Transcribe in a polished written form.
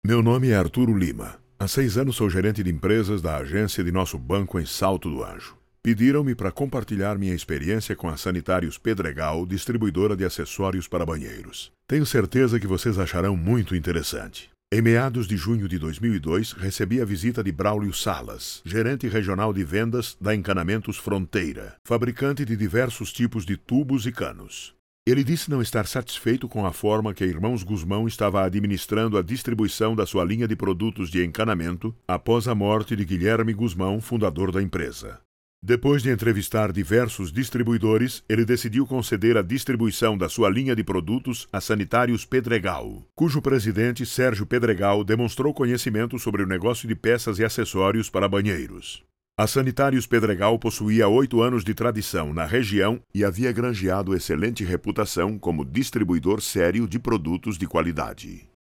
Meu nome é Arturo Lima. Há 6 anos sou gerente de empresas da agência de nosso banco em Salto do Anjo. Pediram-me para compartilhar minha experiência com a Sanitários Pedregal, distribuidora de acessórios para banheiros. Tenho certeza que vocês acharão muito interessante. Em meados de junho de 2002, recebi a visita de Braulio Salas, gerente regional de vendas da Encanamentos Fronteira, fabricante de diversos tipos de tubos e canos. Ele disse não estar satisfeito com a forma que a Irmãos Guzmão estava administrando a distribuição da sua linha de produtos de encanamento após a morte de Guilherme Guzmão, fundador da empresa. Depois de entrevistar diversos distribuidores, ele decidiu conceder a distribuição da sua linha de produtos a Sanitários Pedregal, cujo presidente, Sérgio Pedregal, demonstrou conhecimento sobre o negócio de peças e acessórios para banheiros. A Sanitários Pedregal possuía 8 anos de tradição na região e havia granjeado excelente reputação como distribuidor sério de produtos de qualidade.